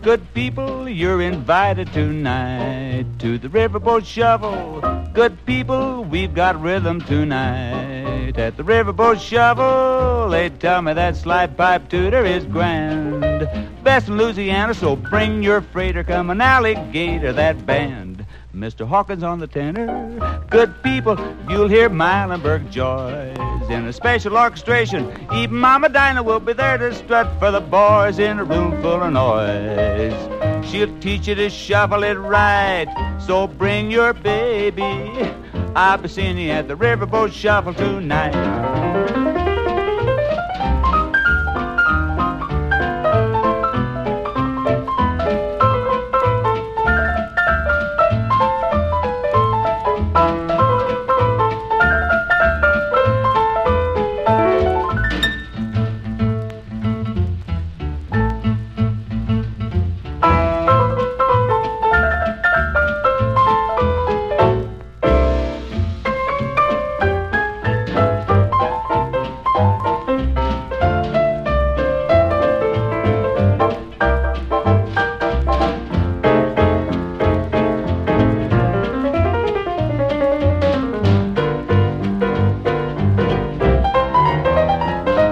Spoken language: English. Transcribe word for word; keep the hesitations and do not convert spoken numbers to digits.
Good people, you're invited tonight to the Riverboat Shuffle. Good people, we've got rhythm tonight at the Riverboat Shuffle. They tell me that slide pipe tutor is grand, best in Louisiana, so bring your freighter, come an alligator, that band. Mister Hawkins on the tenor. Good people, you'll hear Milenberg joys in a special orchestration. Even Mama Dinah will be there to strut for the boys in a room full of noise. She'll teach you to shuffle it right, so bring your baby. I'll be seeing you at the Riverboat Shuffle tonight.